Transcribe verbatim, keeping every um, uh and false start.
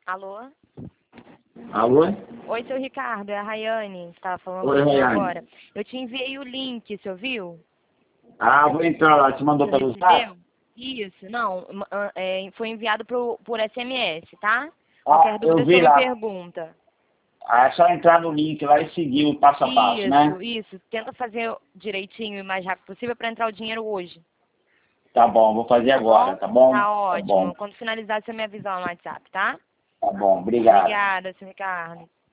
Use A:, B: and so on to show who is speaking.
A: Alô?
B: Alô?
A: Oi, seu Ricardo, é a Rayane, que tava falando
B: Oi,
A: com você
B: Rayane.
A: agora. Eu te enviei o link, você ouviu?
B: Ah, vou entrar lá. Te mandou
A: Você
B: pelo
A: recebeu?
B: zap?
A: Isso, não, ma- ah, é, foi enviado pro, por S M S, tá?
B: Ah,
A: Qualquer
B: eu
A: dúvida você
B: vi
A: me
B: lá.
A: pergunta.
B: Ah, é só entrar no link lá e seguir o passo a passo,
A: Isso,
B: né?
A: isso. Tenta fazer direitinho e o mais rápido possível para entrar o dinheiro hoje,
B: Tá bom, vou fazer
A: tá
B: agora,
A: bom?
B: tá bom?
A: Tá
B: Tá bom,
A: ótimo. Quando finalizar, você me avisa lá no WhatsApp, tá?
B: tá bom. Obrigado.
A: Obrigada, seu Ricardo.